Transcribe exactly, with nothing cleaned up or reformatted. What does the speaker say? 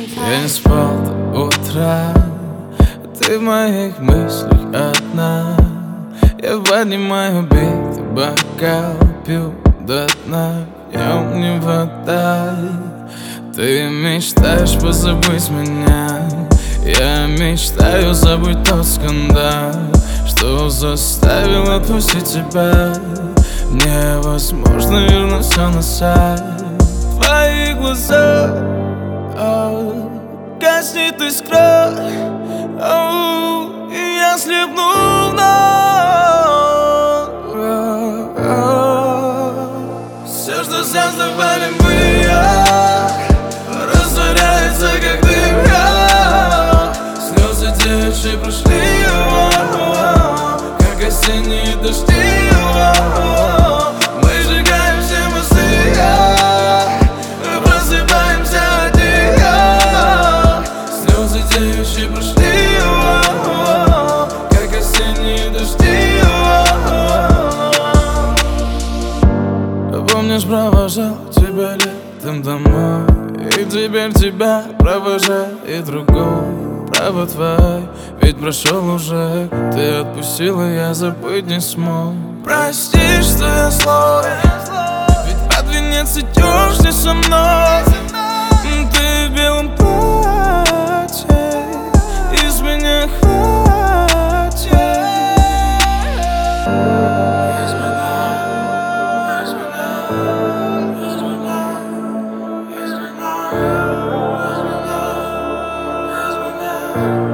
Я не спал до утра, ты в моих мыслях одна. Я поднимаю битый бокал, пью до дна. Я не вода. Ты мечтаешь позабыть меня, я мечтаю забыть тот скандал, что заставил отпустить тебя. Мне возможно вернуть все назад. Твои глаза, гаснет искра, и я слепну вновь. Все, что создавали мы, растворяется, как дым. Слезы девичьи прошли, как осенние дожди. Мы сжигаем все мосты, просыпаемся один. Слезы девичьи прошли, как осенние дожди. Помнишь, провожал тебя летом домой, и теперь тебя провожает другой. Право твой, ведь прошел уже, ты отпустила, я забыть не смог. Прости, что я злой, ведь под венец идешь не со мной. Ты в белом платье, из меня хватит. Из меня, из меня, из меня, из меня, из меня, из меня.